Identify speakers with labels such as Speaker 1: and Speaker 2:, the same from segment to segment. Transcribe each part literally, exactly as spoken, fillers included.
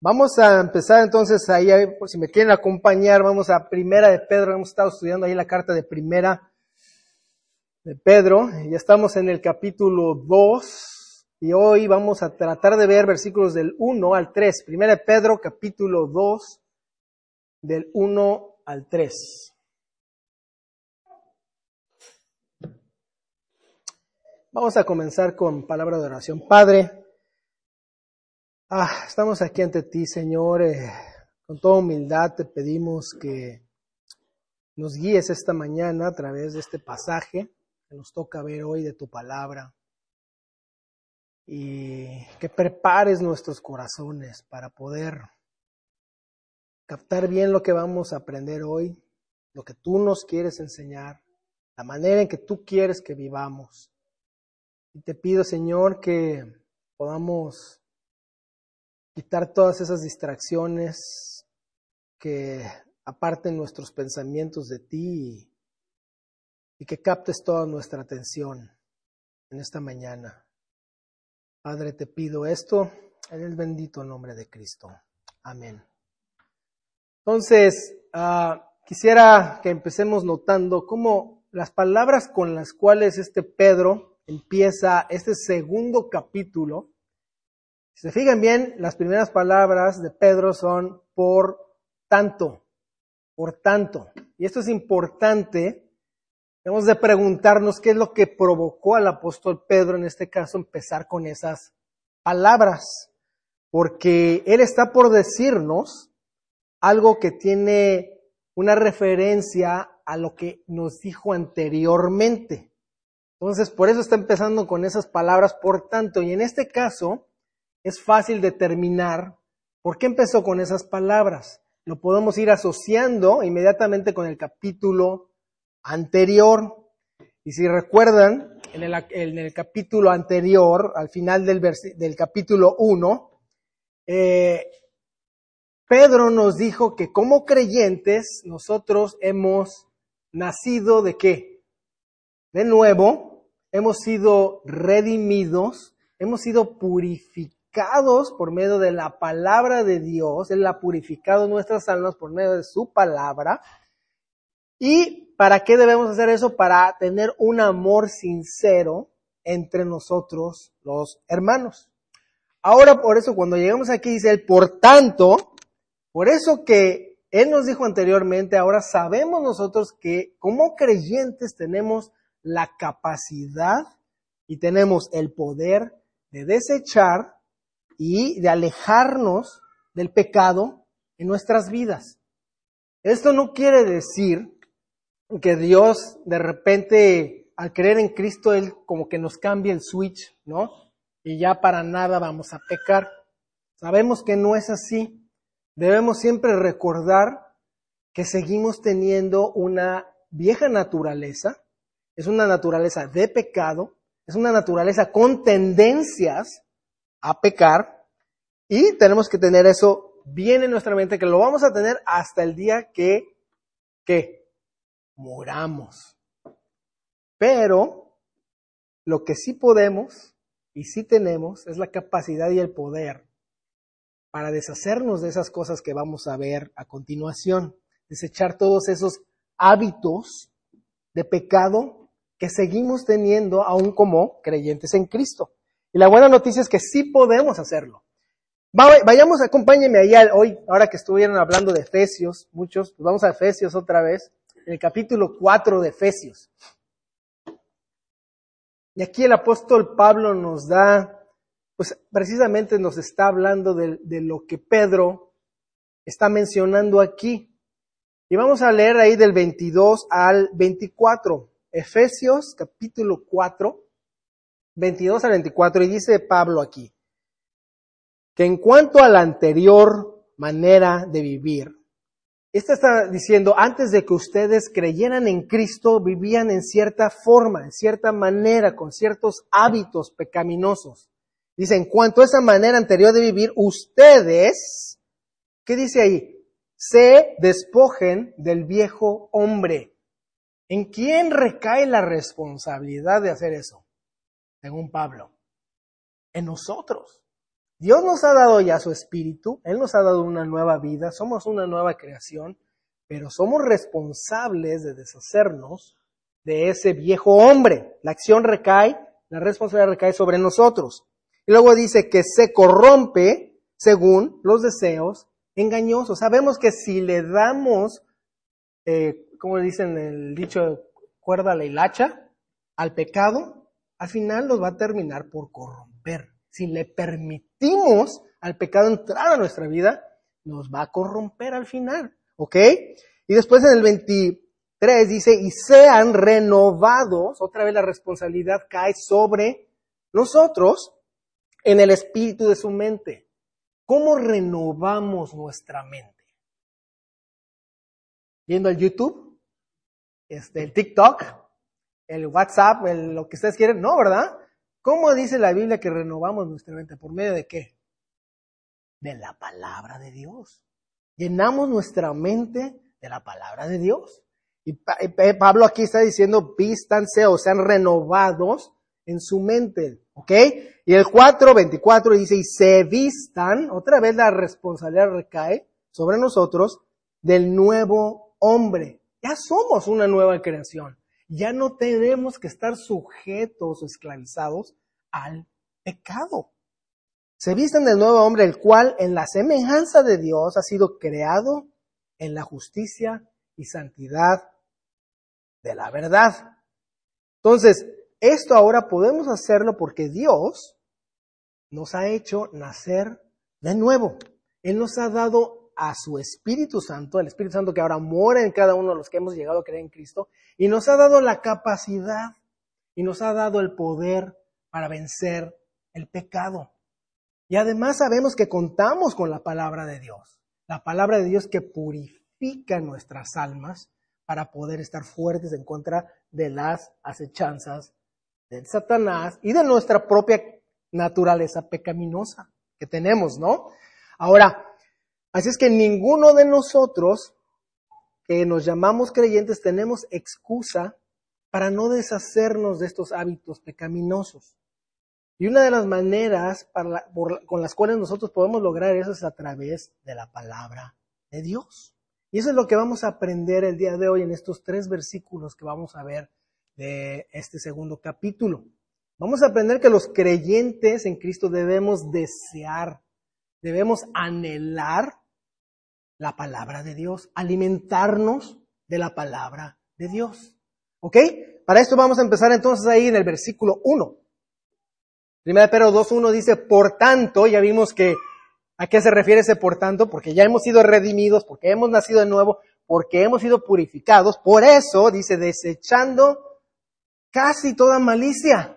Speaker 1: Vamos a empezar entonces ahí, por si me quieren acompañar, vamos a Primera de Pedro. Hemos estado estudiando ahí la carta de Primera de Pedro. Ya estamos en el capítulo dos y hoy vamos a tratar de ver versículos del uno al tres. Primera de Pedro, capítulo dos, del uno al tres. Vamos a comenzar con palabra de oración. Padre, ah, estamos aquí ante ti, Señor. Eh, con toda humildad te pedimos que nos guíes esta mañana a través de este pasaje que nos toca ver hoy de tu palabra. Y que prepares nuestros corazones para poder captar bien lo que vamos a aprender hoy, lo que tú nos quieres enseñar, la manera en que tú quieres que vivamos. Y te pido, Señor, que podamos quitar todas esas distracciones que aparten nuestros pensamientos de ti y, y que captes toda nuestra atención en esta mañana. Padre, te pido esto en el bendito nombre de Cristo. Amén. Entonces, uh, quisiera que empecemos notando cómo las palabras con las cuales este Pedro empieza este segundo capítulo. Si se fijan bien, las primeras palabras de Pedro son por tanto, por tanto. Y esto es importante. Debemos de preguntarnos qué es lo que provocó al apóstol Pedro, en este caso, empezar con esas palabras. Porque él está por decirnos algo que tiene una referencia a lo que nos dijo anteriormente. Entonces, por eso está empezando con esas palabras, por tanto. Y en este caso, es fácil determinar por qué empezó con esas palabras. Lo podemos ir asociando inmediatamente con el capítulo anterior. Y si recuerdan, en el, en el capítulo anterior, al final del, vers- del capítulo uno, eh, Pedro nos dijo que como creyentes nosotros hemos nacido ¿de qué? De nuevo. Hemos sido redimidos, hemos sido purificados por medio de la palabra de Dios. Él ha purificado nuestras almas por medio de su palabra. ¿Y para qué debemos hacer eso? Para tener un amor sincero entre nosotros los hermanos. Ahora, por eso, cuando llegamos aquí, dice él, por tanto, por eso que él nos dijo anteriormente, ahora sabemos nosotros que como creyentes tenemos la capacidad y tenemos el poder de desechar y de alejarnos del pecado en nuestras vidas. Esto no quiere decir que Dios de repente al creer en Cristo Él como que nos cambie el switch, ¿no? Y ya para nada vamos a pecar. Sabemos que no es así. Debemos siempre recordar que seguimos teniendo una vieja naturaleza. Es una naturaleza de pecado, es una naturaleza con tendencias a pecar y tenemos que tener eso bien en nuestra mente, que lo vamos a tener hasta el día que, que muramos. Pero lo que sí podemos y sí tenemos es la capacidad y el poder para deshacernos de esas cosas que vamos a ver a continuación, desechar todos esos hábitos de pecado que seguimos teniendo aún como creyentes en Cristo. Y la buena noticia es que sí podemos hacerlo. Vayamos, acompáñenme allá hoy, ahora que estuvieron hablando de Efesios, muchos, pues vamos a Efesios otra vez, en el capítulo cuatro de Efesios. Y aquí el apóstol Pablo nos da, pues precisamente nos está hablando de, de lo que Pedro está mencionando aquí. Y vamos a leer ahí del veintidós al veinticuatro. Efesios capítulo cuatro, veintidós al veinticuatro, y dice Pablo aquí, que en cuanto a la anterior manera de vivir, esta está diciendo, antes de que ustedes creyeran en Cristo, vivían en cierta forma, en cierta manera, con ciertos hábitos pecaminosos. Dice, en cuanto a esa manera anterior de vivir, ustedes, ¿qué dice ahí? Se despojen del viejo hombre. ¿En quién recae la responsabilidad de hacer eso? Según Pablo. En nosotros. Dios nos ha dado ya su espíritu, Él nos ha dado una nueva vida, somos una nueva creación, pero somos responsables de deshacernos de ese viejo hombre. La acción recae, la responsabilidad recae sobre nosotros. Y luego dice que se corrompe según los deseos engañosos. Sabemos que si le damos, eh, como dicen el dicho, cuerda a la hilacha, al pecado, al final nos va a terminar por corromper. Si le permitimos al pecado entrar a nuestra vida, nos va a corromper al final, ¿ok? Y después en el veintitrés dice, y sean renovados, otra vez la responsabilidad cae sobre nosotros en el espíritu de su mente. ¿Cómo renovamos nuestra mente? ¿Viendo el YouTube? Este, el TikTok, el WhatsApp, el, lo que ustedes quieren, no, ¿verdad? ¿Cómo dice la Biblia que renovamos nuestra mente? ¿Por medio de qué? De la palabra de Dios. Llenamos nuestra mente de la palabra de Dios. Y Pablo aquí está diciendo, vístanse o sean renovados en su mente, ¿ok? Y el cuatro veinticuatro dice, y se vistan, otra vez la responsabilidad recae sobre nosotros, del nuevo hombre. Ya somos una nueva creación. Ya no tenemos que estar sujetos o esclavizados al pecado. Se visten del nuevo hombre, el cual en la semejanza de Dios ha sido creado en la justicia y santidad de la verdad. Entonces, esto ahora podemos hacerlo porque Dios nos ha hecho nacer de nuevo. Él nos ha dado a su Espíritu Santo, el Espíritu Santo que ahora mora en cada uno de los que hemos llegado a creer en Cristo, y nos ha dado la capacidad y nos ha dado el poder para vencer el pecado. Y además sabemos que contamos con la palabra de Dios, la palabra de Dios que purifica nuestras almas para poder estar fuertes en contra de las acechanzas de Satanás y de nuestra propia naturaleza pecaminosa que tenemos, ¿no? Ahora, así es que ninguno de nosotros que nos llamamos creyentes tenemos excusa para no deshacernos de estos hábitos pecaminosos. Y una de las maneras para la, por, con las cuales nosotros podemos lograr eso es a través de la palabra de Dios. Y eso es lo que vamos a aprender el día de hoy en estos tres versículos que vamos a ver de este segundo capítulo. Vamos a aprender que los creyentes en Cristo debemos desear, debemos anhelar la palabra de Dios, alimentarnos de la palabra de Dios. ¿Ok? Para esto vamos a empezar entonces ahí en el versículo uno. Primera de Pedro dos uno dice, por tanto, ya vimos que ¿a qué se refiere ese por tanto? Porque ya hemos sido redimidos, porque hemos nacido de nuevo, porque hemos sido purificados. Por eso, dice, desechando casi toda malicia.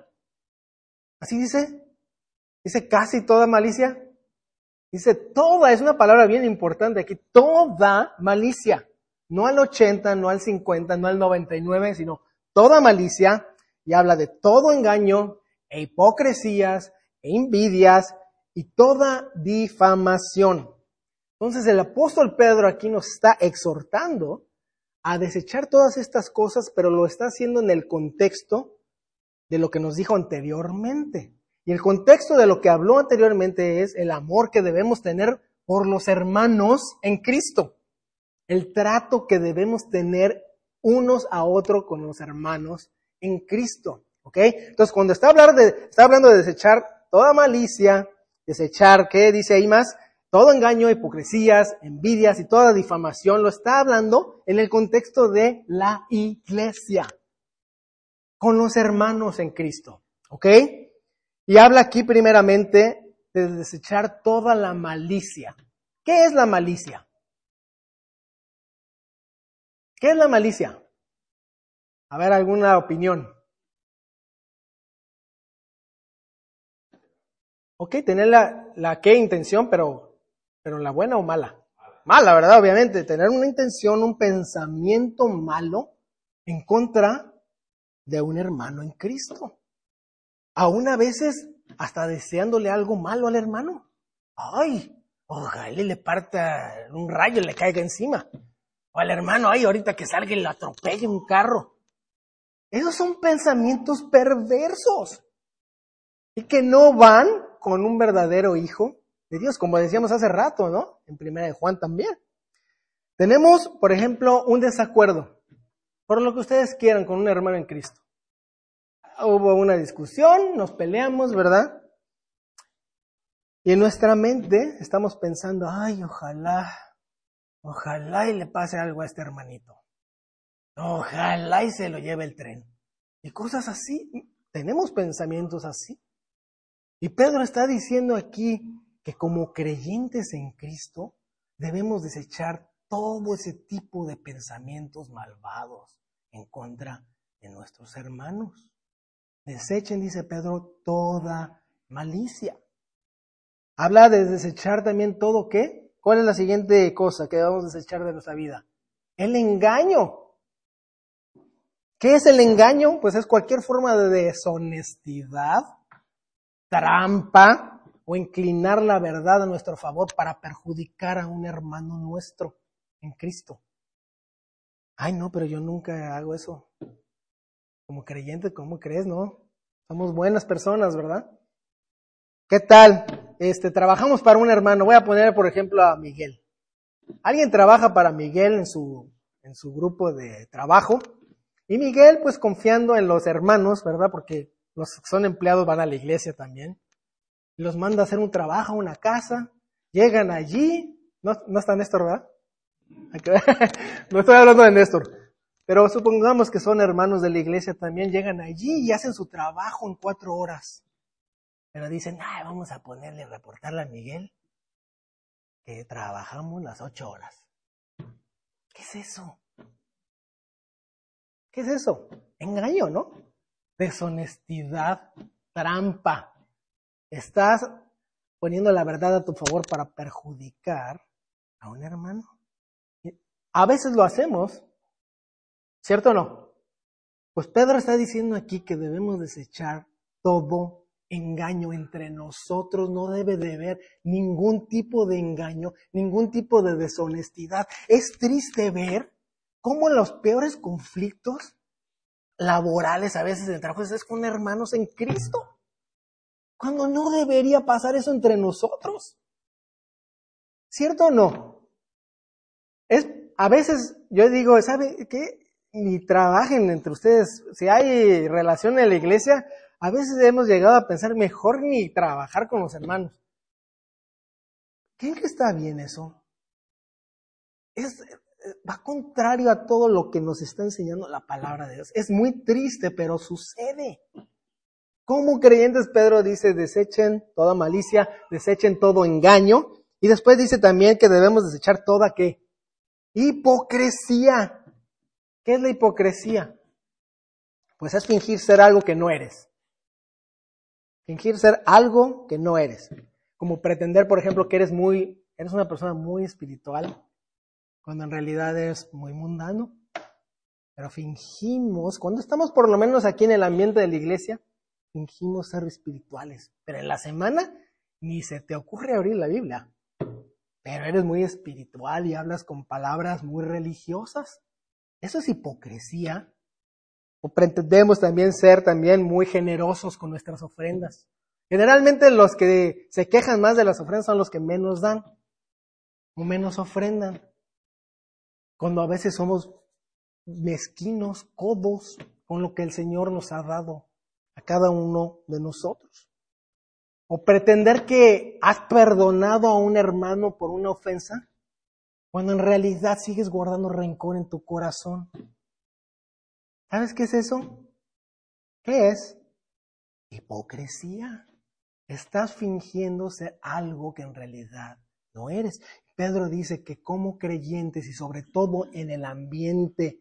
Speaker 1: ¿Así dice? Dice casi toda malicia. Dice toda, es una palabra bien importante aquí, toda malicia. No al ochenta, no al cincuenta, no al noventa y nueve, sino toda malicia. Y habla de todo engaño, e hipocresías, e envidias, y toda difamación. Entonces el apóstol Pedro aquí nos está exhortando a desechar todas estas cosas, pero lo está haciendo en el contexto de lo que nos dijo anteriormente. Y el contexto de lo que habló anteriormente es el amor que debemos tener por los hermanos en Cristo. El trato que debemos tener unos a otros con los hermanos en Cristo. ¿Ok? Entonces cuando está, hablar de, está hablando de desechar toda malicia, desechar, ¿qué dice ahí más? Todo engaño, hipocresías, envidias y toda difamación, lo está hablando en el contexto de la iglesia, con los hermanos en Cristo, ¿ok? Y habla aquí primeramente de desechar toda la malicia. ¿Qué es la malicia? ¿Qué es la malicia? A ver, ¿alguna opinión? Ok, tener la, la qué intención, pero, pero la buena o mala. Mala, ¿verdad? Obviamente, tener una intención, un pensamiento malo en contra de un hermano en Cristo. Aún a veces hasta deseándole algo malo al hermano. Ay, ojalá le parta un rayo y le caiga encima. O al hermano, ay, ahorita que salga y le atropelle un carro. Esos son pensamientos perversos y que no van con un verdadero hijo de Dios, como decíamos hace rato, ¿no? En Primera de Juan también. Tenemos, por ejemplo, un desacuerdo, por lo que ustedes quieran, con un hermano en Cristo. Hubo una discusión, nos peleamos, ¿verdad? Y en nuestra mente estamos pensando, ay, ojalá, ojalá y le pase algo a este hermanito. Ojalá y se lo lleve el tren. Y cosas así, tenemos pensamientos así. Y Pedro está diciendo aquí que como creyentes en Cristo debemos desechar todo ese tipo de pensamientos malvados en contra de nuestros hermanos. Desechen, dice Pedro, toda malicia. Habla de desechar también todo, ¿qué? ¿Cuál es la siguiente cosa que debemos desechar de nuestra vida? El engaño. ¿Qué es el engaño? Pues es cualquier forma de deshonestidad, trampa o inclinar la verdad a nuestro favor para perjudicar a un hermano nuestro en Cristo. Ay, no, pero yo nunca hago eso. Como creyente, ¿cómo crees, no? Somos buenas personas, ¿verdad? ¿Qué tal? Este, trabajamos para un hermano. Voy a poner, por ejemplo, a Miguel. Alguien trabaja para Miguel en su, en su grupo de trabajo. Y Miguel, pues confiando en los hermanos, ¿verdad? Porque los que son empleados van a la iglesia también. Los manda a hacer un trabajo a una casa. Llegan allí. No, no está Néstor, ¿verdad? No estoy hablando de Néstor. Pero supongamos que son hermanos de la iglesia también. Llegan allí y hacen su trabajo en cuatro horas. Pero dicen, ay, vamos a ponerle, reportarle a Miguel que trabajamos las ocho horas. ¿Qué es eso? ¿Qué es eso? Engaño, ¿no? Deshonestidad, trampa. Estás poniendo la verdad a tu favor para perjudicar a un hermano. A veces lo hacemos, ¿cierto o no? Pues Pedro está diciendo aquí que debemos desechar todo engaño entre nosotros. No debe de haber ningún tipo de engaño, ningún tipo de deshonestidad. Es triste ver cómo los peores conflictos laborales a veces de trabajo es con hermanos en Cristo, cuando no debería pasar eso entre nosotros. ¿Cierto o no? Es, a veces yo digo, ¿sabe qué? Ni trabajen entre ustedes. Si hay relación en la iglesia, a veces hemos llegado a pensar mejor ni trabajar con los hermanos. ¿Creen que está bien eso? Es, va contrario a todo lo que nos está enseñando la palabra de Dios. Es muy triste, pero sucede. Como creyentes, Pedro dice, desechen toda malicia, desechen todo engaño. Y después dice también que debemos desechar toda, ¿qué? Hipocresía. ¿Qué es la hipocresía? Pues es fingir ser algo que no eres. Fingir ser algo que no eres. Como pretender, por ejemplo, que eres muy, eres una persona muy espiritual, cuando en realidad eres muy mundano. Pero fingimos, cuando estamos por lo menos aquí en el ambiente de la iglesia, fingimos ser espirituales. Pero en la semana ni se te ocurre abrir la Biblia. Pero eres muy espiritual y hablas con palabras muy religiosas. Eso es hipocresía. O pretendemos también ser también muy generosos con nuestras ofrendas. Generalmente los que se quejan más de las ofrendas son los que menos dan o menos ofrendan. Cuando a veces somos mezquinos, codos con lo que el Señor nos ha dado a cada uno de nosotros. O pretender que has perdonado a un hermano por una ofensa, cuando en realidad sigues guardando rencor en tu corazón. ¿Sabes qué es eso? ¿Qué es? Hipocresía. Estás fingiendo ser algo que en realidad no eres. Pedro dice que como creyentes y sobre todo en el ambiente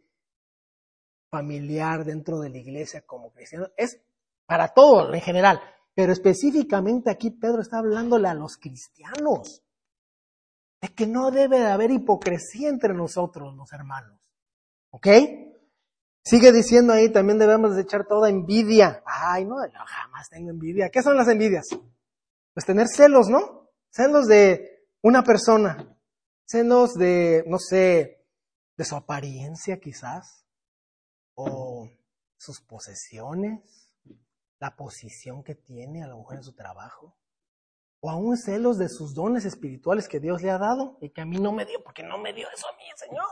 Speaker 1: familiar dentro de la iglesia como cristianos, es para todo en general, pero específicamente aquí Pedro está hablándole a los cristianos de que no debe de haber hipocresía entre nosotros, los hermanos. ¿Ok? Sigue diciendo ahí, también debemos desechar toda envidia. Ay, no, no, jamás tengo envidia. ¿Qué son las envidias? Pues tener celos, ¿no? Celos de una persona. Celos de, no sé, de su apariencia quizás. O sus posesiones. La posición que tiene a lo mejor en su trabajo. o aún celos de sus dones espirituales que Dios le ha dado y que a mí no me dio, porque no me dio eso a mí, Señor.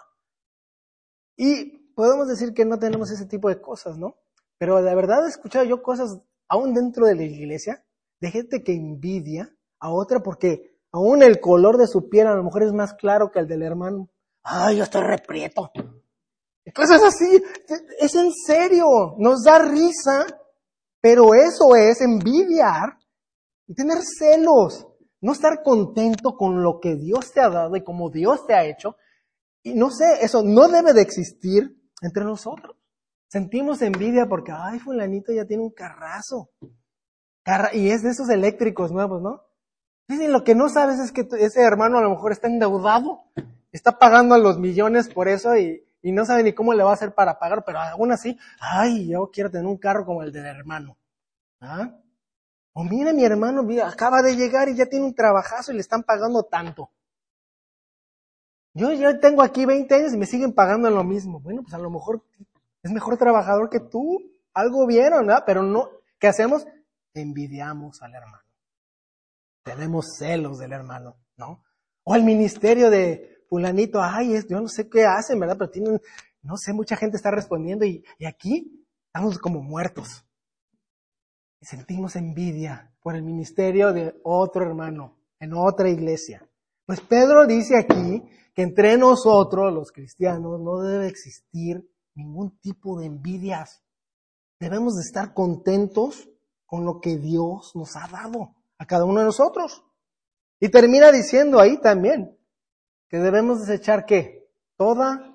Speaker 1: Y podemos decir que no tenemos ese tipo de cosas, ¿no? Pero la verdad he escuchado yo cosas aún dentro de la iglesia de gente que envidia a otra porque aún el color de su piel a lo mejor es más claro que el del hermano. Ay, yo estoy reprieto. Cosas así, es en serio, nos da risa, pero eso es envidiar y tener celos, no estar contento con lo que Dios te ha dado y como Dios te ha hecho. Y no sé, eso no debe de existir entre nosotros. Sentimos envidia porque, ay, fulanito ya tiene un carrazo. Carra- y es de esos eléctricos nuevos, ¿no? Y lo que no sabes es que ese hermano a lo mejor está endeudado, está pagando a los millones por eso y, y no sabe ni cómo le va a hacer para pagar, pero aún así, ay, yo quiero tener un carro como el del hermano. ¿Ah? O mira, mi hermano, mira, acaba de llegar y ya tiene un trabajazo y le están pagando tanto. Yo ya tengo aquí veinte años y me siguen pagando lo mismo. Bueno, pues a lo mejor es mejor trabajador que tú. Algo vieron, ¿verdad? Pero no, ¿qué hacemos? Envidiamos al hermano. Tenemos celos del hermano, ¿no? O el ministerio de fulanito, ay, es, yo no sé qué hacen, ¿verdad? Pero tienen, no sé, mucha gente está respondiendo y, y aquí estamos como muertos. Y sentimos envidia por el ministerio de otro hermano, en otra iglesia. Pues Pedro dice aquí que entre nosotros, los cristianos, no debe existir ningún tipo de envidias. Debemos de estar contentos con lo que Dios nos ha dado a cada uno de nosotros. Y termina diciendo ahí también que debemos desechar ¿qué? Toda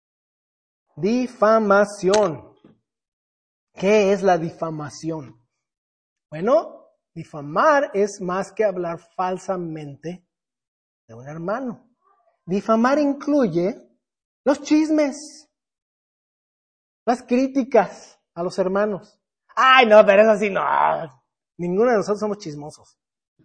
Speaker 1: difamación. ¿Qué es la difamación? Bueno, difamar es más que hablar falsamente de un hermano. Difamar incluye los chismes, las críticas a los hermanos. Ay, no, pero es así, no. Ninguno de nosotros somos chismosos.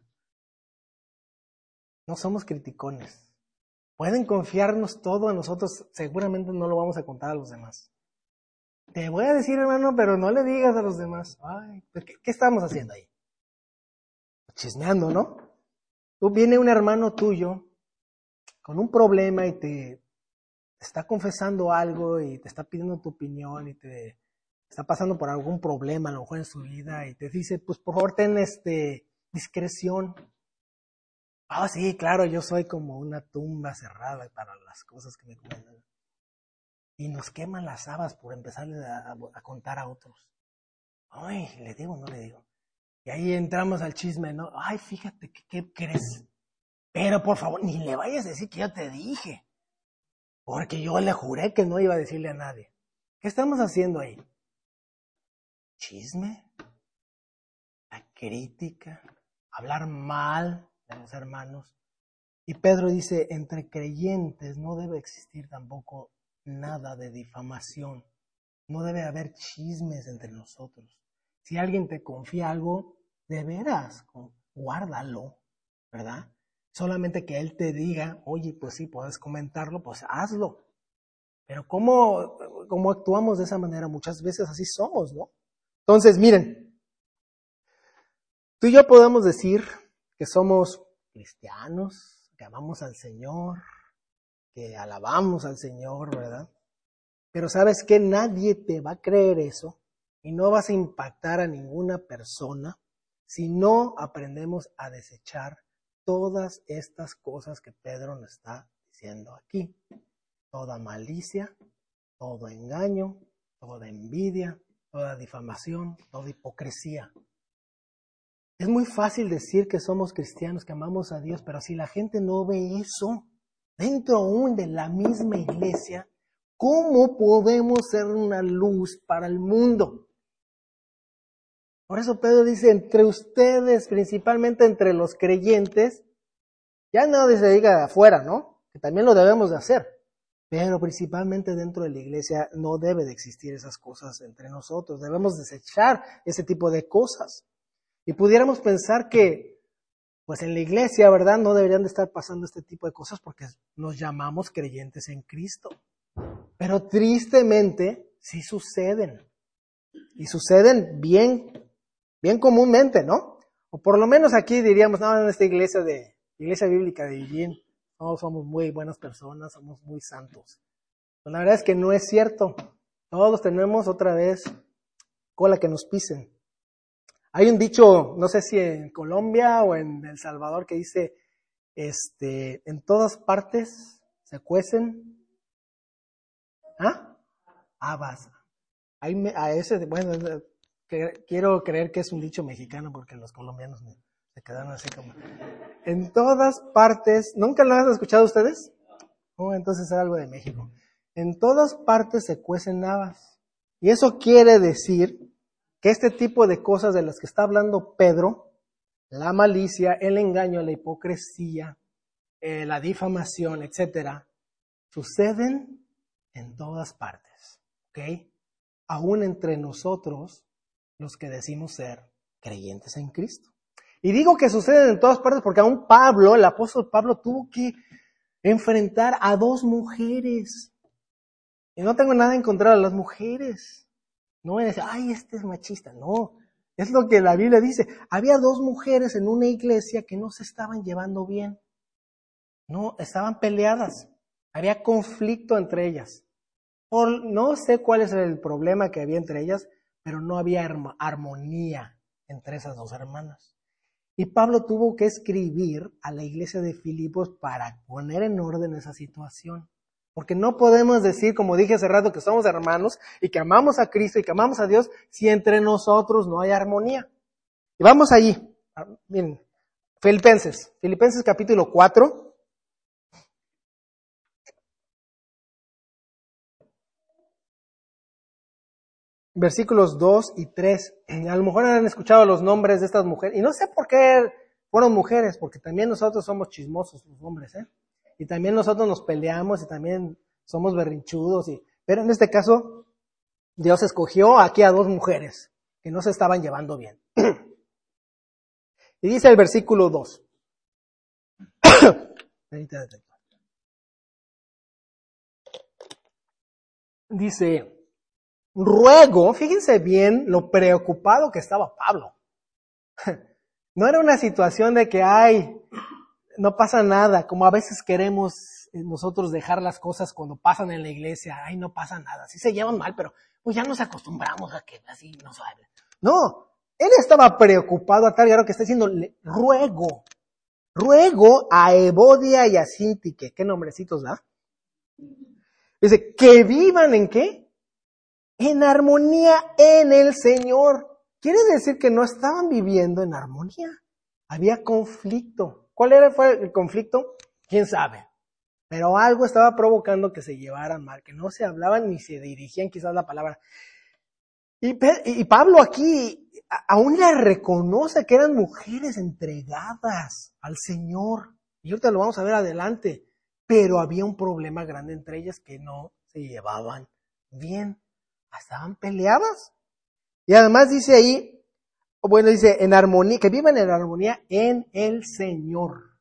Speaker 1: No somos criticones. Pueden confiarnos todo en nosotros, seguramente no lo vamos a contar a los demás. Te voy a decir, hermano, pero no le digas a los demás. Ay, ¿qué, qué estamos haciendo ahí? Chismeando, ¿no? Tú viene un hermano tuyo con un problema y te está confesando algo y te está pidiendo tu opinión y te está pasando por algún problema a lo mejor en su vida y te dice, pues por favor ten este discreción. Ah, sí, claro, yo soy como una tumba cerrada para las cosas que me cuentan. Y nos queman las habas por empezarle a, a, a contar a otros. Ay, ¿le digo o no le digo? Y ahí entramos al chisme, ¿no? Ay, fíjate, ¿qué, qué crees? Pero por favor, ni le vayas a decir que yo te dije. Porque yo le juré que no iba a decirle a nadie. ¿Qué estamos haciendo ahí? Chisme, la crítica, hablar mal de los hermanos. Y Pedro dice, entre creyentes no debe existir tampoco nada de difamación. No debe haber chismes entre nosotros. Si alguien te confía algo, de veras, guárdalo, ¿verdad? Solamente que él te diga, oye, pues sí, puedes comentarlo, pues hazlo. Pero ¿cómo, cómo actuamos de esa manera? Muchas veces así somos, ¿no? Entonces, miren, tú y yo podemos decir que somos cristianos, que amamos al Señor, que alabamos al Señor, ¿verdad? Pero ¿sabes qué? Nadie te va a creer eso y no vas a impactar a ninguna persona si no aprendemos a desechar todas estas cosas que Pedro nos está diciendo aquí. Toda malicia, todo engaño, toda envidia, toda difamación, toda hipocresía. Es muy fácil decir que somos cristianos, que amamos a Dios, pero si la gente no ve eso dentro aún de la misma iglesia, ¿cómo podemos ser una luz para el mundo? Por eso Pedro dice, entre ustedes, principalmente entre los creyentes, ya no se diga de afuera, ¿no? Que también lo debemos de hacer. Pero principalmente dentro de la iglesia no debe de existir esas cosas entre nosotros. Debemos desechar ese tipo de cosas. Y pudiéramos pensar que, pues en la iglesia, ¿verdad? No deberían de estar pasando este tipo de cosas porque nos llamamos creyentes en Cristo. Pero tristemente sí suceden. Y suceden bien, bien comúnmente, ¿no? O por lo menos aquí diríamos, no, en esta iglesia de iglesia bíblica de Eugene, todos somos muy buenas personas, somos muy santos. Pero la verdad es que no es cierto. Todos tenemos otra vez cola que nos pisen. Hay un dicho, no sé si en Colombia o en El Salvador, que dice, este, en todas partes se cuecen, ¿ah? Habas. Ahí me, a ese, bueno, que, quiero creer que es un dicho mexicano porque los colombianos me, se quedaron así como. En todas partes, ¿nunca lo han escuchado ustedes? Oh, entonces es algo de México. En todas partes se cuecen habas. Y eso quiere decir que este tipo de cosas de las que está hablando Pedro, la malicia, el engaño, la hipocresía, eh, la difamación, etcétera, suceden en todas partes, ¿ok? Aún entre nosotros, los que decimos ser creyentes en Cristo. Y digo que suceden en todas partes porque aún Pablo, el apóstol Pablo, tuvo que enfrentar a dos mujeres. Y no tengo nada en contra de las mujeres. No voy a decir, ay, este es machista. No, es lo que la Biblia dice. Había dos mujeres en una iglesia que no se estaban llevando bien. No, estaban peleadas. Había conflicto entre ellas. Por, no sé cuál es el problema que había entre ellas, pero no había armonía entre esas dos hermanas. Y Pablo tuvo que escribir a la iglesia de Filipos para poner en orden esa situación. Porque no podemos decir, como dije hace rato, que somos hermanos y que amamos a Cristo y que amamos a Dios si entre nosotros no hay armonía. Y vamos allí. Miren, Filipenses, Filipenses capítulo cuatro. Versículos dos y tres. A lo mejor han escuchado los nombres de estas mujeres. Y no sé por qué fueron mujeres, porque también nosotros somos chismosos los hombres, ¿eh? Y también nosotros nos peleamos y también somos berrinchudos. Y, pero en este caso, Dios escogió aquí a dos mujeres que no se estaban llevando bien. Y dice el versículo dos. Dice, ruego, fíjense bien lo preocupado que estaba Pablo. No era una situación de que, ay, no pasa nada, como a veces queremos nosotros dejar las cosas cuando pasan en la iglesia, ay, no pasa nada, sí se llevan mal, pero pues ya nos acostumbramos a que así nos hablen. No, él estaba preocupado a tal grado que está diciendo, ruego, ruego a Evodia y a Síntique, ¿qué nombrecitos da? Dice, que vivan ¿en qué? En armonía en el Señor. Quiere decir que no estaban viviendo en armonía. Había conflicto. ¿Cuál era fue el conflicto? ¿Quién sabe? Pero algo estaba provocando que se llevaran mal, que no se hablaban ni se dirigían quizás la palabra. Y, y Pablo aquí aún le reconoce que eran mujeres entregadas al Señor. Y ahorita lo vamos a ver adelante. Pero había un problema grande entre ellas que no se llevaban bien. Estaban peleadas. Y además dice ahí, bueno, dice en armonía, que vivan en armonía en el Señor.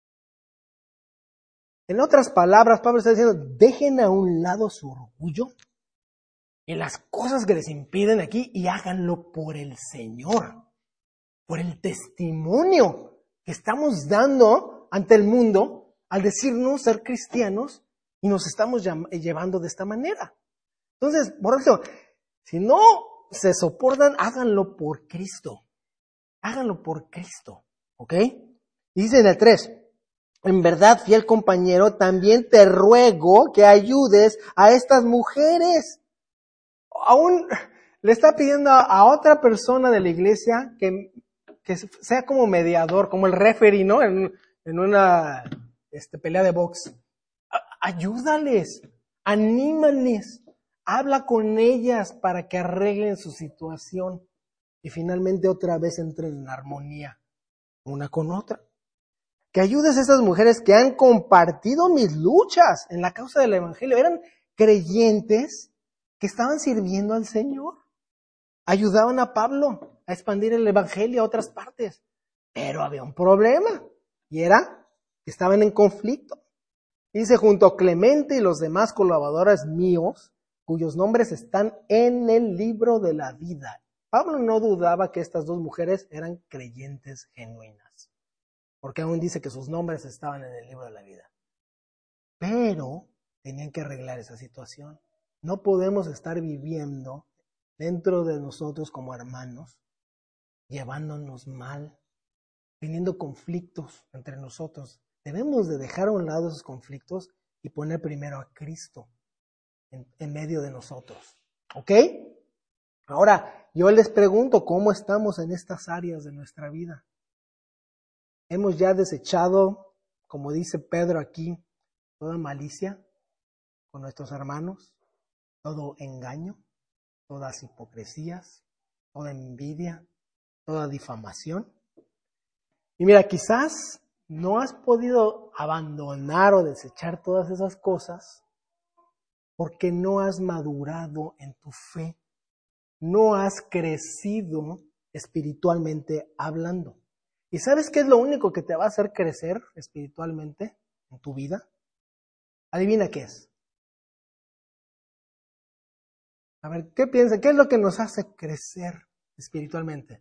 Speaker 1: En otras palabras, Pablo está diciendo, dejen a un lado su orgullo y las cosas que les impiden aquí y háganlo por el Señor, por el testimonio que estamos dando ante el mundo al decirnos ser cristianos y nos estamos llevando de esta manera. Entonces, por eso, si no se soportan, háganlo por Cristo. Háganlo por Cristo, ¿ok? Y dice en el tres, en verdad, fiel compañero, también te ruego que ayudes a estas mujeres. Aún le está pidiendo a, a otra persona de la iglesia que, que sea como mediador, como el referee, ¿no? En, en una este, pelea de box. A, ayúdales, anímales, habla con ellas para que arreglen su situación y finalmente otra vez entren en armonía una con otra. Que ayudes a esas mujeres que han compartido mis luchas en la causa del evangelio. Eran creyentes que estaban sirviendo al Señor. Ayudaban a Pablo a expandir el evangelio a otras partes. Pero había un problema. Y era que estaban en conflicto. Dice, junto a Clemente y los demás colaboradores míos, cuyos nombres están en el libro de la vida. Pablo no dudaba que estas dos mujeres eran creyentes genuinas, porque aún dice que sus nombres estaban en el libro de la vida. Pero tenían que arreglar esa situación. No podemos estar viviendo dentro de nosotros como hermanos, llevándonos mal, teniendo conflictos entre nosotros. Debemos de dejar a un lado esos conflictos y poner primero a Cristo en, en medio de nosotros. ¿Ok? Ahora, yo les pregunto, ¿cómo estamos en estas áreas de nuestra vida? ¿Hemos ya desechado, como dice Pedro aquí, toda malicia con nuestros hermanos, todo engaño, todas hipocresías, toda envidia, toda difamación? Y mira, quizás no has podido abandonar o desechar todas esas cosas porque no has madurado en tu fe, no has crecido espiritualmente hablando. ¿Y sabes qué es lo único que te va a hacer crecer espiritualmente en tu vida? Adivina qué es. A ver, ¿qué piensan? ¿Qué es lo que nos hace crecer espiritualmente?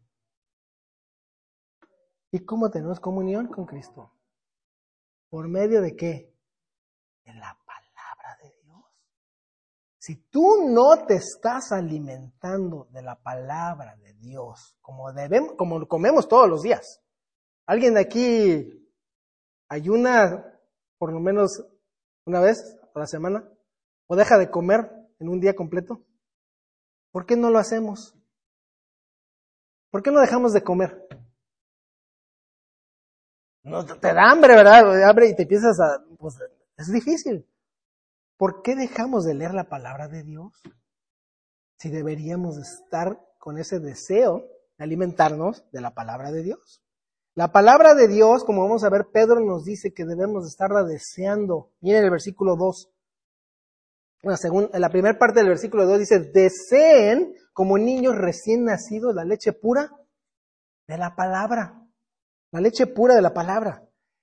Speaker 1: ¿Y cómo tenemos comunión con Cristo? ¿Por medio de qué? De la palabra de Dios. Si tú no te estás alimentando de la palabra de Dios, como debemos, como comemos todos los días. ¿Alguien de aquí ayuna por lo menos una vez a la semana? ¿O deja de comer en un día completo? ¿Por qué no lo hacemos? ¿Por qué no dejamos de comer? No te da hambre, ¿verdad? Hambre y te empiezas a... Pues, es difícil. ¿Por qué dejamos de leer la palabra de Dios? Si deberíamos estar con ese deseo de alimentarnos de la palabra de Dios. La palabra de Dios, como vamos a ver, Pedro nos dice que debemos estarla deseando. Miren el versículo dos. La, segunda, en la primera parte del versículo dos dice, deseen como niños recién nacidos la leche pura de la palabra. La leche pura de la palabra.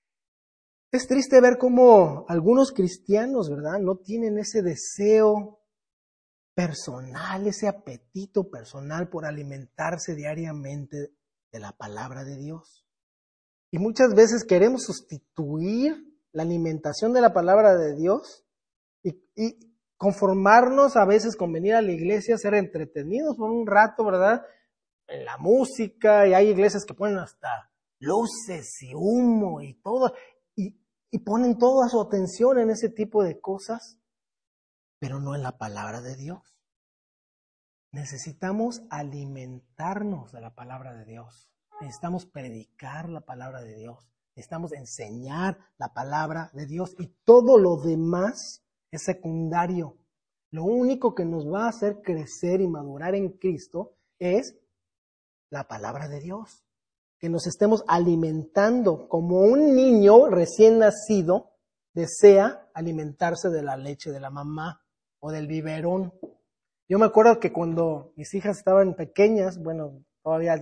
Speaker 1: Es triste ver cómo algunos cristianos, ¿verdad?, no tienen ese deseo personal, ese apetito personal por alimentarse diariamente de la palabra de Dios. Y muchas veces queremos sustituir la alimentación de la palabra de Dios y, y conformarnos a veces con venir a la iglesia, ser entretenidos por un rato, ¿verdad?, en la música, y hay iglesias que ponen hasta luces y humo y todo, y, y ponen toda su atención en ese tipo de cosas, pero no en la palabra de Dios. Necesitamos alimentarnos de la palabra de Dios. Necesitamos predicar la palabra de Dios. Necesitamos enseñar la palabra de Dios. Y todo lo demás es secundario. Lo único que nos va a hacer crecer y madurar en Cristo es la palabra de Dios. Que nos estemos alimentando como un niño recién nacido desea alimentarse de la leche de la mamá o del biberón. Yo me acuerdo que cuando mis hijas estaban pequeñas, bueno, todavía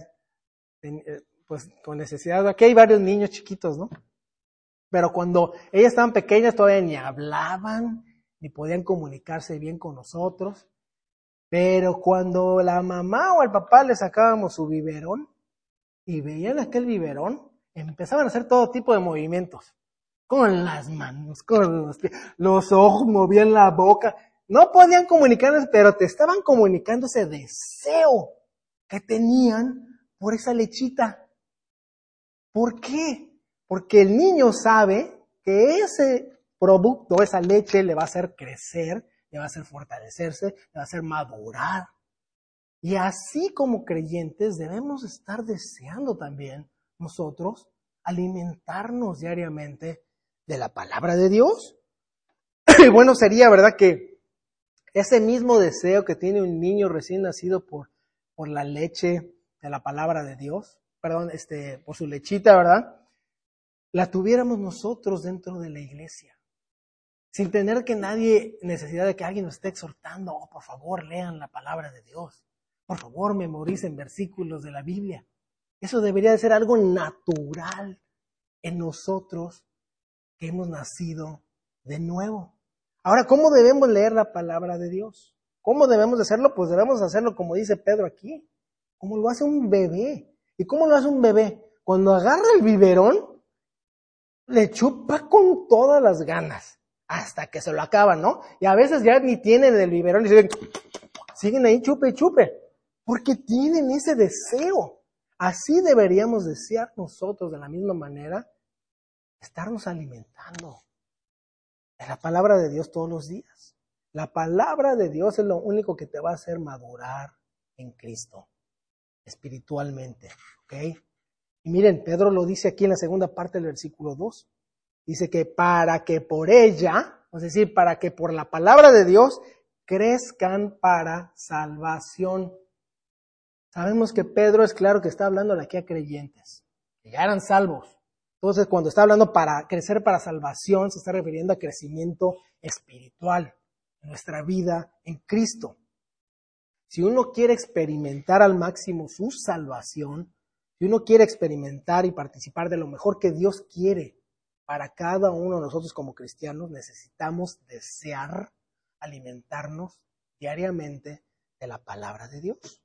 Speaker 1: pues con necesidad, aquí hay varios niños chiquitos, ¿no? Pero cuando ellas estaban pequeñas todavía ni hablaban, ni podían comunicarse bien con nosotros. Pero cuando la mamá o el papá les sacábamos su biberón y veían aquel biberón, empezaban a hacer todo tipo de movimientos. Con las manos, con los pies, los ojos, movían la boca. No podían comunicarse, pero te estaban comunicando ese deseo que tenían por esa lechita. ¿Por qué? Porque el niño sabe que ese producto, esa leche, le va a hacer crecer, le va a hacer fortalecerse, le va a hacer madurar. Y así como creyentes debemos estar deseando también nosotros alimentarnos diariamente de la palabra de Dios. Y bueno, sería, ¿verdad?, que ese mismo deseo que tiene un niño recién nacido por, por la leche de la palabra de Dios, perdón, este, por su lechita, ¿verdad?, la tuviéramos nosotros dentro de la iglesia. Sin tener que nadie, necesidad de que alguien nos esté exhortando, oh, por favor, lean la palabra de Dios. Por favor, memoricen versículos de la Biblia. Eso debería de ser algo natural en nosotros que hemos nacido de nuevo. Ahora, ¿cómo debemos leer la palabra de Dios? ¿Cómo debemos hacerlo? Pues debemos hacerlo como dice Pedro aquí, como lo hace un bebé. ¿Y cómo lo hace un bebé? Cuando agarra el biberón, le chupa con todas las ganas, hasta que se lo acaba, ¿no? Y a veces ya ni tienen el biberón y siguen, siguen ahí chupe y chupe, porque tienen ese deseo. Así deberíamos desear nosotros de la misma manera, estarnos alimentando de la palabra de Dios todos los días. La palabra de Dios es lo único que te va a hacer madurar en Cristo, espiritualmente, ¿ok? Y miren, Pedro lo dice aquí en la segunda parte del versículo dos. Dice que para que por ella, es decir, para que por la palabra de Dios crezcan para salvación. Sabemos que Pedro es claro que está hablando aquí a creyentes, que ya eran salvos. Entonces, cuando está hablando para crecer para salvación, se está refiriendo a crecimiento espiritual en nuestra vida en Cristo. Si uno quiere experimentar al máximo su salvación, si uno quiere experimentar y participar de lo mejor que Dios quiere para cada uno de nosotros como cristianos, necesitamos desear alimentarnos diariamente de la palabra de Dios.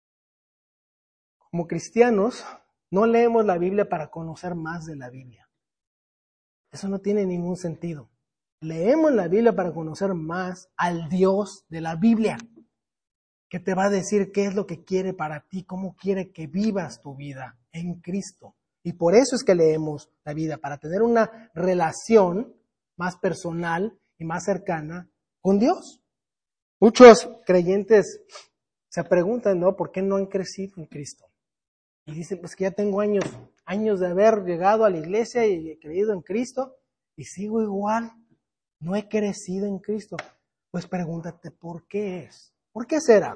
Speaker 1: Como cristianos, no leemos la Biblia para conocer más de la Biblia. Eso no tiene ningún sentido. Leemos la Biblia para conocer más al Dios de la Biblia, que te va a decir qué es lo que quiere para ti, cómo quiere que vivas tu vida en Cristo. Y por eso es que leemos la Biblia, para tener una relación más personal y más cercana con Dios. Muchos creyentes se preguntan, ¿no? ¿Por qué no han crecido en Cristo? Y dicen, pues que ya tengo años, años de haber llegado a la iglesia y he creído en Cristo y sigo igual, no he crecido en Cristo. Pues pregúntate, ¿por qué es? ¿Por qué será?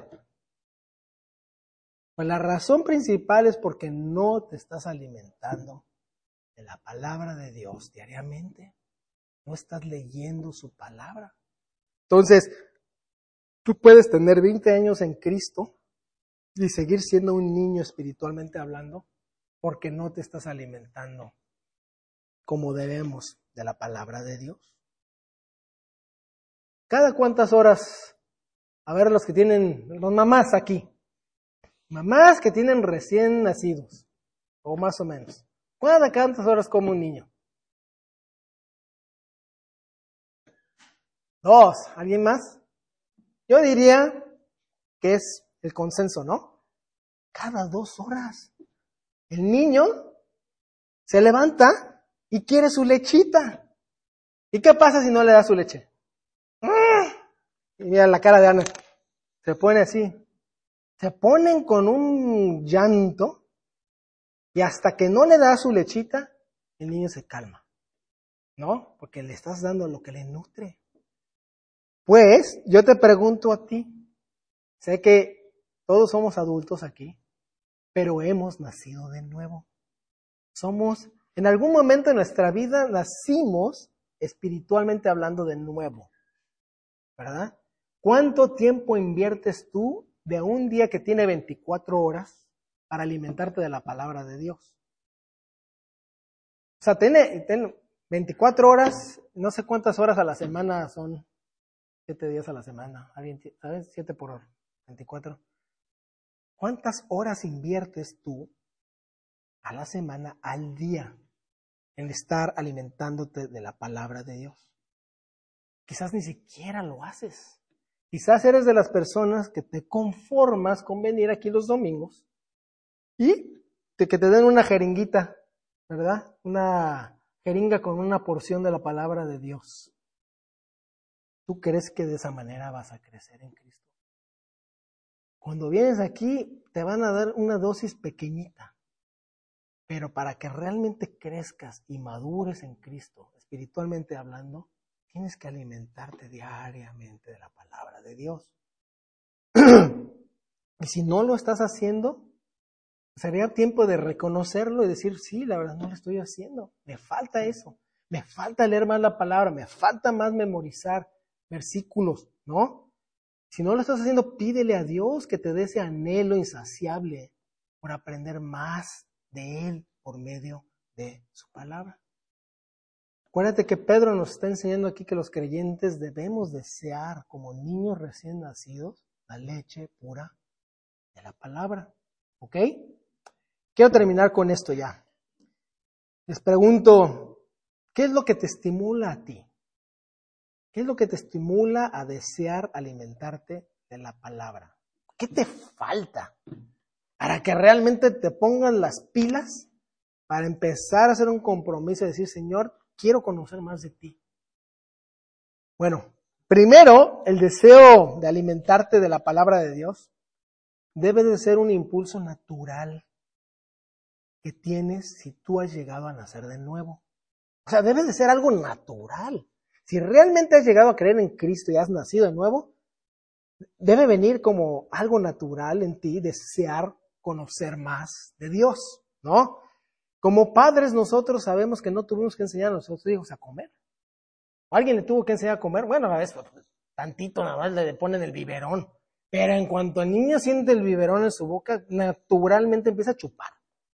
Speaker 1: Pues la razón principal es porque no te estás alimentando de la palabra de Dios diariamente. No estás leyendo su palabra. Entonces, tú puedes tener veinte años en Cristo y seguir siendo un niño espiritualmente hablando porque no te estás alimentando como debemos de la palabra de Dios. ¿Cada cuántas horas? A ver, los que tienen, los mamás aquí. Mamás que tienen recién nacidos, o más o menos. ¿Cada cuántas horas come un niño? Dos. ¿Alguien más? Yo diría que es el consenso, ¿no? Cada dos horas. El niño se levanta y quiere su lechita. ¿Y qué pasa si no le da su leche? Y mira la cara de Ana. Se pone así. Se ponen con un llanto y hasta que no le da su lechita, el niño se calma. ¿No? Porque le estás dando lo que le nutre. Pues, yo te pregunto a ti. Sé que todos somos adultos aquí, pero hemos nacido de nuevo. Somos, en algún momento de nuestra vida, nacimos espiritualmente hablando de nuevo. ¿Verdad? ¿Cuánto tiempo inviertes tú de un día que tiene veinticuatro horas para alimentarte de la palabra de Dios? O sea, tiene, tiene veinticuatro horas, no sé cuántas horas a la semana son, siete días a la semana, ¿alguien sabes? siete por veinticuatro. ¿Cuántas horas inviertes tú a la semana, al día, en estar alimentándote de la palabra de Dios? Quizás ni siquiera lo haces. Quizás eres de las personas que te conformas con venir aquí los domingos y de que te den una jeringuita, ¿verdad? Una jeringa con una porción de la palabra de Dios. ¿Tú crees que de esa manera vas a crecer en Cristo? Cuando vienes aquí te van a dar una dosis pequeñita, pero para que realmente crezcas y madures en Cristo, espiritualmente hablando, tienes que alimentarte diariamente de la palabra de Dios. Y si no lo estás haciendo, sería tiempo de reconocerlo y decir, sí, la verdad no lo estoy haciendo. Me falta eso. Me falta leer más la palabra. Me falta más memorizar versículos, ¿no? Si no lo estás haciendo, pídele a Dios que te dé ese anhelo insaciable por aprender más de Él por medio de su palabra. Acuérdate que Pedro nos está enseñando aquí que los creyentes debemos desear como niños recién nacidos la leche pura de la palabra. ¿Ok? Quiero terminar con esto ya. Les pregunto, ¿qué es lo que te estimula a ti? ¿Qué es lo que te estimula a desear alimentarte de la palabra? ¿Qué te falta para que realmente te pongan las pilas para empezar a hacer un compromiso y decir, Señor, quiero conocer más de ti? Bueno, primero, el deseo de alimentarte de la palabra de Dios debe de ser un impulso natural que tienes si tú has llegado a nacer de nuevo. O sea, debe de ser algo natural. Si realmente has llegado a creer en Cristo y has nacido de nuevo, debe venir como algo natural en ti desear conocer más de Dios, ¿no? Como padres nosotros sabemos que no tuvimos que enseñar a nuestros hijos a comer. ¿O alguien le tuvo que enseñar a comer? Bueno, a veces tantito nada más le ponen el biberón. Pero en cuanto el niño siente el biberón en su boca, naturalmente empieza a chupar.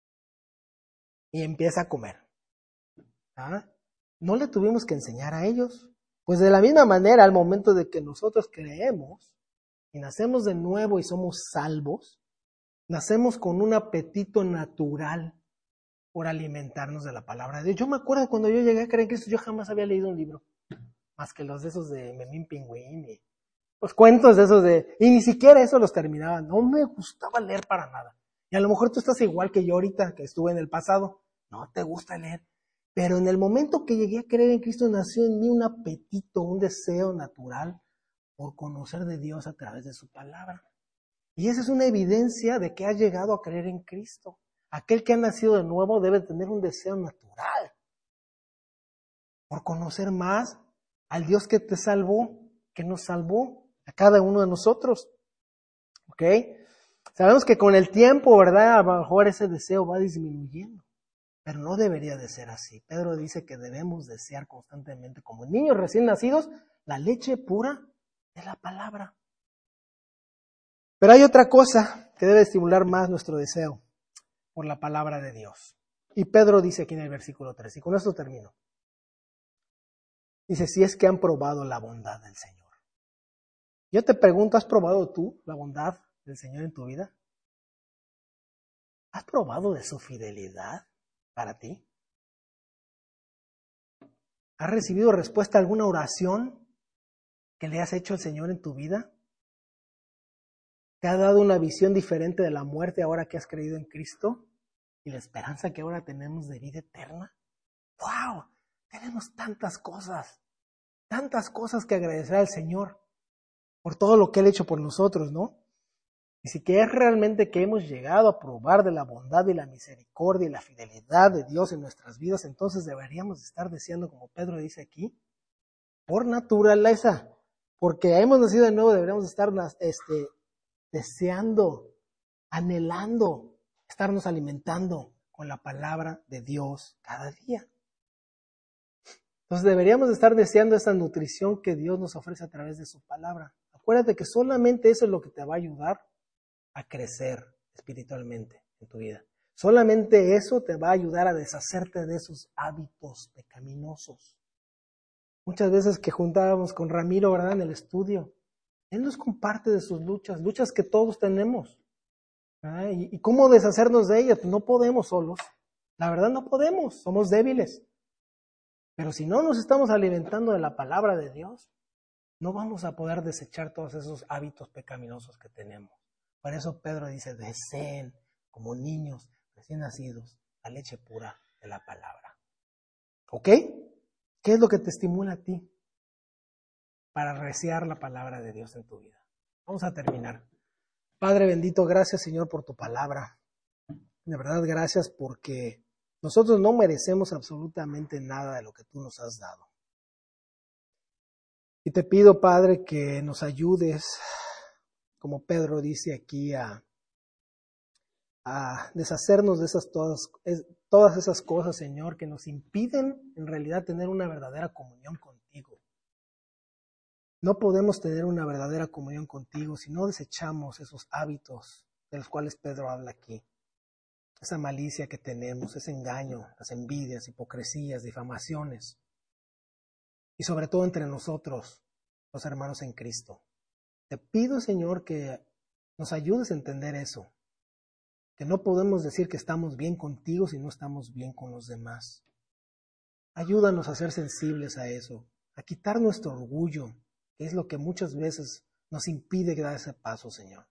Speaker 1: Y empieza a comer. ¿Ah? No le tuvimos que enseñar a ellos. Pues de la misma manera, al momento de que nosotros creemos y nacemos de nuevo y somos salvos, nacemos con un apetito natural por alimentarnos de la palabra de Dios. Yo me acuerdo cuando yo llegué a creer en Cristo, yo jamás había leído un libro, más que los de esos de Memín Pingüín y los cuentos de esos de... Y ni siquiera eso los terminaba, no me gustaba leer para nada. Y a lo mejor tú estás igual que yo ahorita, que estuve en el pasado, no te gusta leer. Pero en el momento que llegué a creer en Cristo, nació en mí un apetito, un deseo natural por conocer de Dios a través de su palabra. Y esa es una evidencia de que has llegado a creer en Cristo. Aquel que ha nacido de nuevo debe tener un deseo natural por conocer más al Dios que te salvó, que nos salvó a cada uno de nosotros. ¿Ok? Sabemos que con el tiempo, ¿verdad? A lo mejor ese deseo va disminuyendo. Pero no debería de ser así. Pedro dice que debemos desear constantemente, como niños recién nacidos, la leche pura de la palabra. Pero hay otra cosa que debe estimular más nuestro deseo por la palabra de Dios. Y Pedro dice aquí en el versículo tres, y con esto termino. Dice, si es que han probado la bondad del Señor. Yo te pregunto, ¿has probado tú la bondad del Señor en tu vida? ¿Has probado de su fidelidad para ti? ¿Has recibido respuesta a alguna oración que le has hecho al Señor en tu vida? ¿Te ha dado una visión diferente de la muerte ahora que has creído en Cristo? ¿Y la esperanza que ahora tenemos de vida eterna? ¡Wow! Tenemos tantas cosas, tantas cosas que agradecer al Señor por todo lo que Él ha hecho por nosotros, ¿no? Y si que es realmente que hemos llegado a probar de la bondad y la misericordia y la fidelidad de Dios en nuestras vidas, entonces deberíamos estar deseando, como Pedro dice aquí, por naturaleza, porque hemos nacido de nuevo, deberíamos estar este, deseando, anhelando, estarnos alimentando con la palabra de Dios cada día. Entonces deberíamos estar deseando esa nutrición que Dios nos ofrece a través de su palabra. Acuérdate que solamente eso es lo que te va a ayudar a crecer espiritualmente en tu vida. Solamente eso te va a ayudar a deshacerte de esos hábitos pecaminosos. Muchas veces que juntábamos con Ramiro, ¿verdad? En el estudio, él nos comparte de sus luchas, luchas que todos tenemos. ¿Ah? ¿Y, ¿Y cómo deshacernos de ellas? Pues no podemos solos. La verdad no podemos, somos débiles. Pero si no nos estamos alimentando de la palabra de Dios, no vamos a poder desechar todos esos hábitos pecaminosos que tenemos. Por eso Pedro dice, deseen como niños recién nacidos la leche pura de la palabra. ¿Ok? ¿Qué es lo que te estimula a ti para desear la palabra de Dios en tu vida? Vamos a terminar. Padre bendito, gracias Señor por tu palabra. De verdad, gracias porque nosotros no merecemos absolutamente nada de lo que tú nos has dado. Y te pido, Padre, que nos ayudes, como Pedro dice aquí, a, a deshacernos de esas todas, todas esas cosas, Señor, que nos impiden en realidad tener una verdadera comunión contigo. No podemos tener una verdadera comunión contigo si no desechamos esos hábitos de los cuales Pedro habla aquí. Esa malicia que tenemos, ese engaño, las envidias, hipocresías, difamaciones. Y sobre todo entre nosotros, los hermanos en Cristo. Te pido, Señor, que nos ayudes a entender eso. que no podemos decir que estamos bien contigo si no estamos bien con los demás. Ayúdanos a ser sensibles a eso, a quitar nuestro orgullo, que es lo que muchas veces nos impide dar ese paso, Señor.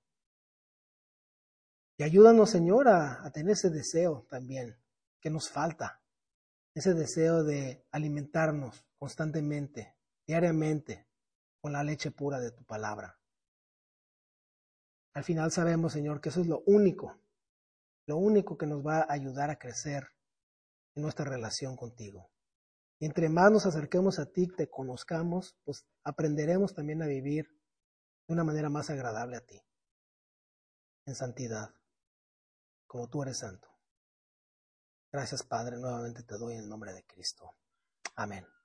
Speaker 1: Y ayúdanos, Señor, a, a tener ese deseo también que nos falta, ese deseo de alimentarnos constantemente, diariamente, con la leche pura de tu palabra. Al final sabemos, Señor, que eso es lo único, lo único que nos va a ayudar a crecer en nuestra relación contigo. Y entre más nos acerquemos a ti, te conozcamos, pues aprenderemos también a vivir de una manera más agradable a ti, en santidad, como tú eres santo. Gracias, Padre, nuevamente te doy en el nombre de Cristo. Amén.